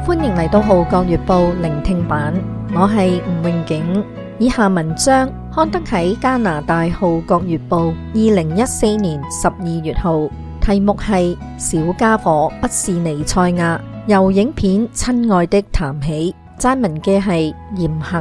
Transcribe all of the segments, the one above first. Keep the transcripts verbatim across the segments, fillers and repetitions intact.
歡迎嚟到《號角月報》聆聽版，我係吳永景。以下文章刊登喺加拿大《號角月報》二零一四年十二月號，題目係《小家伙不是彌賽亞》，由影片《親愛的》談起。撰文嘅係嚴恒。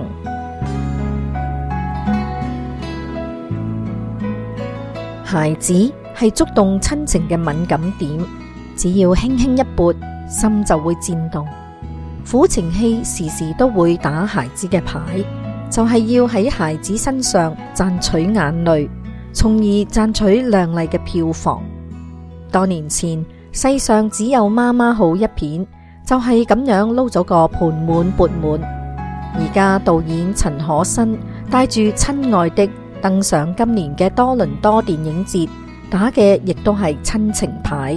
孩子係觸動親情嘅敏感點，只要輕輕一撥，心就會顫動。苦情戲時時都會打孩子嘅牌，就係要喺孩子身上賺取眼淚，從而賺取亮麗嘅票房。多年前，世上只有媽媽好一片，就係咁樣撈咗個盆滿缽滿。而家導演陳可辛帶住《親愛的》登上今年嘅多倫多電影節，打嘅亦都係親情牌。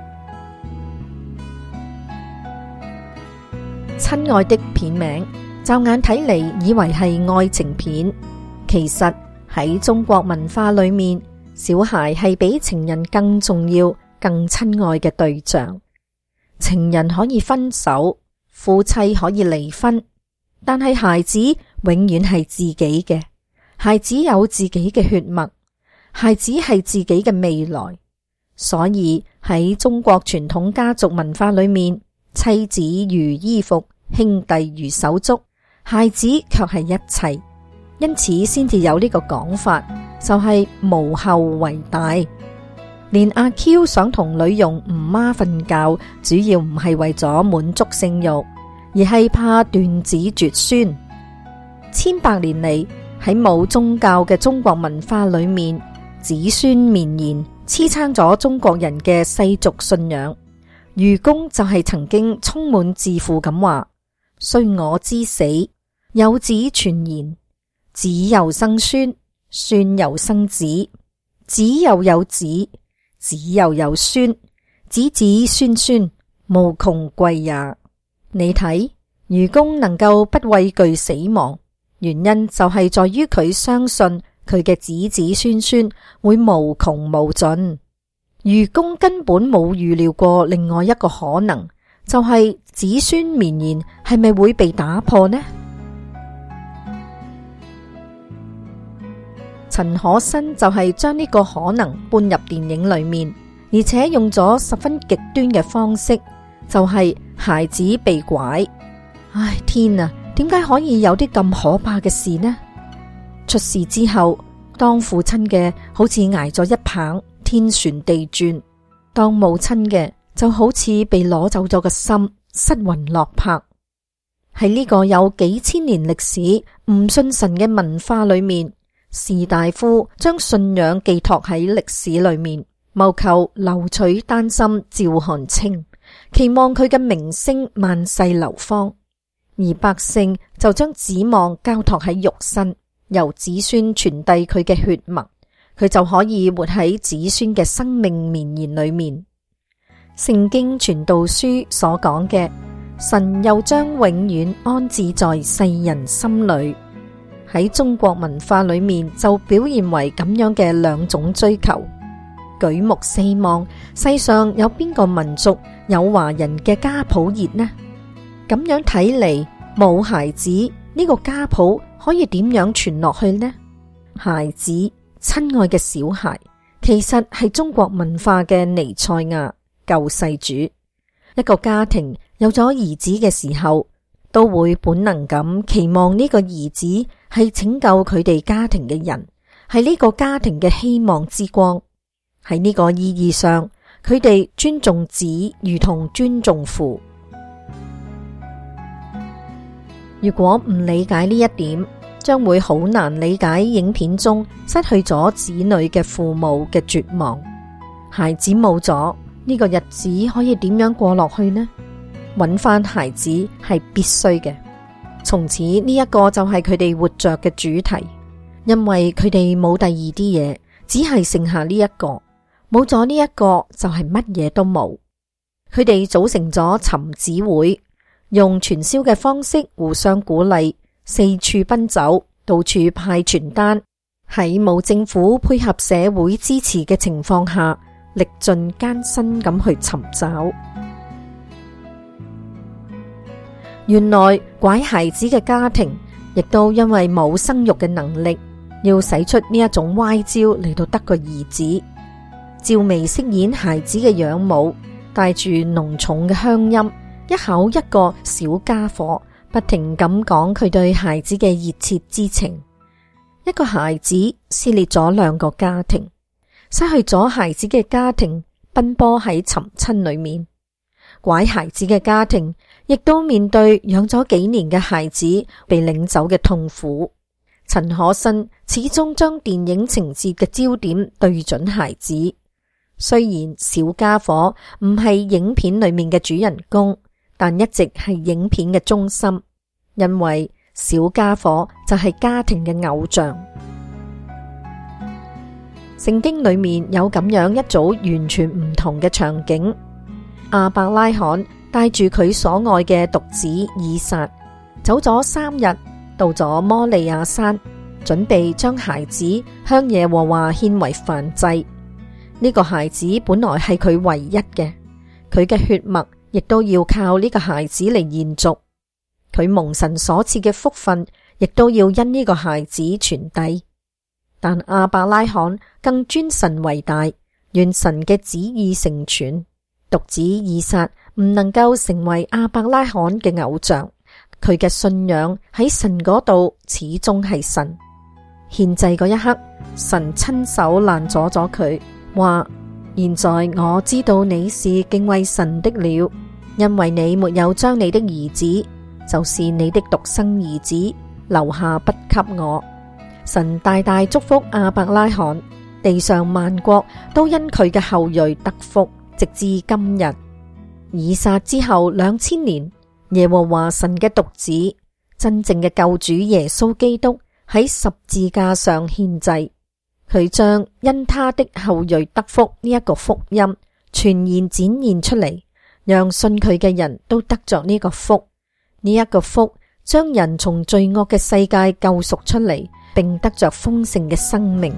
親愛的片名，驟眼睇嚟以為係愛情片，其實喺中國文化裏面，小孩係比情人更重要、更親愛嘅對象。情人可以分手，夫妻可以離婚，但係孩子永遠係自己嘅。孩子有自己嘅血脈，孩子係自己嘅未來。所以喺中國傳統家族文化裏面，妻子如衣服，兄弟如手足，孩子卻係一切。因此先至有呢個講法，就係無後為大。連阿 Q 想同女傭吳媽瞓覺，主要唔係為咗滿足性慾，而係怕斷子絕孫。千百年嚟，喺冇宗教嘅中國文化裏面，子孫綿延，支撐咗中國人嘅世俗信仰。愚公就係曾經充滿自負咁話：雖我之死，有子傳言，子又生孫，孫又生子，子又有子，子又有孫，子子孫孫，無窮貴也。你睇，愚公能夠不畏懼死亡，原因就係在於佢相信佢嘅子子孫孫會無窮無盡。愚公根本冇預料過另外一個可能，就係子孫綿延係咪會被打破呢？陳可辛就係將呢個可能搬入電影裏面，而且用咗十分極端嘅方式，就係孩子被拐。唉，天啊，點解可以有啲咁可怕嘅事呢？出事之後，當父親嘅好似挨咗一棒，天旋地轉；當母親嘅就好似被攞走咗個心，失魂落魄。喺呢個有幾千年歷史唔信神嘅文化裏面，士大夫將信仰寄託喺歷史裏面，謀求留取丹心照汗青，期望佢嘅名聲萬世流芳；而百姓就將指望交託喺肉身，由子孫傳遞佢嘅血脈，佢就可以活喺子孫嘅生命綿延裏面。聖經傳道書所講嘅，神又將永遠安置在世人心裏，喺中國文化裏面就表現為咁樣嘅兩種追求。舉目四望，世上有邊個民族有華人嘅家譜熱呢？咁樣睇嚟，冇孩子呢個家譜可以點樣傳落去呢？孩子，親愛嘅小孩，其實係中國文化嘅彌賽亞，救世主。一個家庭有咗兒子嘅時候，都會本能咁期望呢個兒子係拯救佢哋家庭嘅人，係呢個家庭嘅希望之光。喺呢個意義上，佢哋尊重子如同尊重父。如果唔理解呢一點，將會好難理解影片中失去咗子女嘅父母嘅絕望。孩子冇咗，呢個日子可以點樣過落去呢？揾翻孩子係必須嘅。從此呢一個就係佢哋活着嘅主題，因為佢哋冇第二啲嘢，只係剩下呢一個。冇咗呢一個就係乜嘢都冇。佢哋組成咗尋子會，用傳銷嘅方式互相鼓勵，四處奔走，到處派傳單，喺冇政府配合社會支持嘅情況下，歷盡艱辛咁去尋找。 原來拐孩子嘅家庭亦都因為冇生育嘅能力，要使出呢一種歪招嚟到得個兒子。趙薇飾演孩子嘅養母，帶住濃重嘅鄉音，一口一個小家伙，不停咁講佢對孩子嘅熱切之情。一個孩子撕裂咗兩個家庭，失去咗孩子嘅家庭奔波喺尋親裏面，拐孩子嘅家庭亦都面對養咗幾年嘅孩子被領走嘅痛苦。陳可辛始終將電影情節嘅焦點對準孩子。雖然小家伙唔係影片裏面嘅主人公，但一直係影片嘅中心，因為小家伙就係家庭嘅偶像。聖經裏面有咁樣一組完全唔同嘅場景，亞伯拉罕帶住佢所愛嘅獨子以撒，走咗三日，到咗摩利亞山，準備將孩子向耶和華獻為燔祭。呢個孩子本來係佢唯一嘅，佢嘅血脈亦都要靠呢個孩子嚟延續。佢蒙神所賜嘅福分，亦都要因呢個孩子傳遞。但亞伯拉罕更尊神為大，願神嘅旨意成全。獨子以撒唔能夠成為亞伯拉罕嘅偶像，佢嘅信仰喺神嗰度始終係神。獻祭嗰一刻，神親手攔阻咗佢，話：現在我知道你是敬畏神的了，因為你沒有將你的兒子，就是你的獨生兒子留下不給我。神大大祝福亞伯拉罕，地上萬國都因佢嘅後裔得福，直至今日。以撒之後兩千年，耶和華神嘅獨子，真正嘅救主耶穌基督喺十字架上獻祭，佢將因他的後裔得福呢一個福音全然展現出嚟，讓信佢嘅人都得着呢個福。呢、這、一個福將人從罪惡嘅世界救贖出嚟，並得着豐盛嘅生命。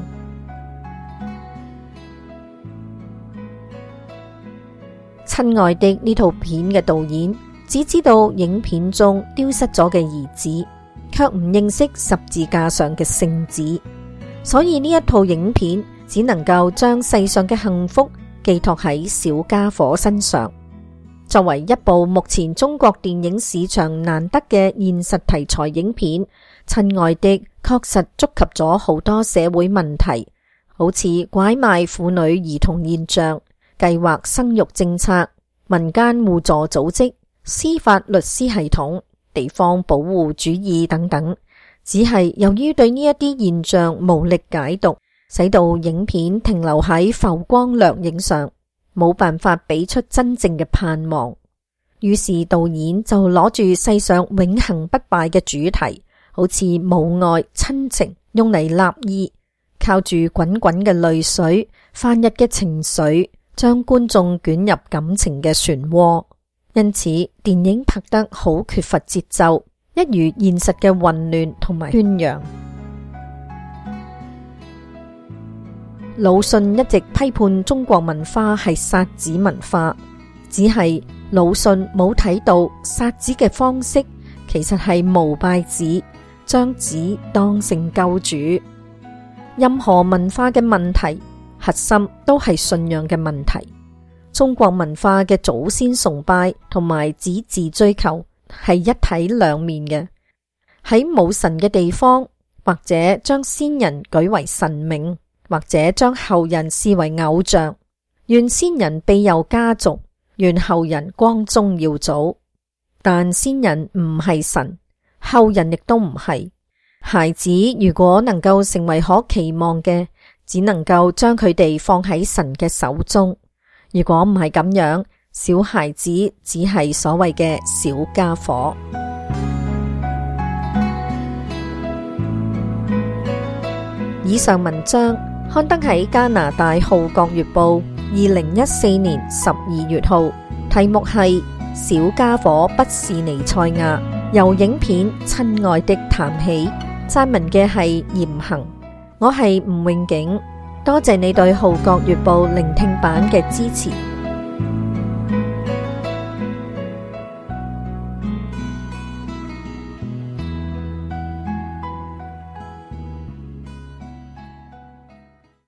親愛的，呢套片嘅導演只知道影片中丟失咗嘅兒子，卻唔認識十字架上嘅聖子，所以呢一套影片只能夠將世上嘅幸福寄託喺小家伙身上。作為一部目前中國電影市場難得嘅現實題材影片，親愛的確實觸及咗好多社會問題，好似拐賣婦女兒童現象、計劃生育政策、民間互助組織、司法律師系統、地方保護主義等等。只係由於對呢一啲現象無力解讀，使到影片停留喺浮光掠影上，冇辦法俾出真正嘅盼望。於是導演就攞住世上永恆不敗嘅主題，好似母愛親情，用嚟立意，靠住滾滾嘅淚水、泛溢嘅情緒，將觀眾捲入感情嘅漩渦。因此電影拍得好缺乏節奏，一如現實嘅混亂同埋喧揚。魯迅一直批判中國文化係殺子文化，只係魯迅冇睇到殺子嘅方式其實係膜拜子，將子當成救主。任何文化嘅問題核心都係信仰嘅問題。中國文化嘅祖先崇拜同埋子嗣追求係一體兩面嘅。喺冇神嘅地方，或者將先人舉為神明，或者將後人視為偶像，願先人庇佑家族，願後人光宗耀祖。但先人唔係神，後人亦都唔係。孩子如果能夠成為可期望嘅，只能夠將佢哋放喺神嘅手中。如果唔係咁樣，小孩子只係所謂嘅小家伙。以上文章刊登喺加拿大《號角月報》二零一四年十二月號，題目係《小家伙不是彌賽亞》，由影片《親愛的》談起。撰文嘅係嚴行，我係吳詠景。多謝你對《號角月報》聆聽版嘅支持。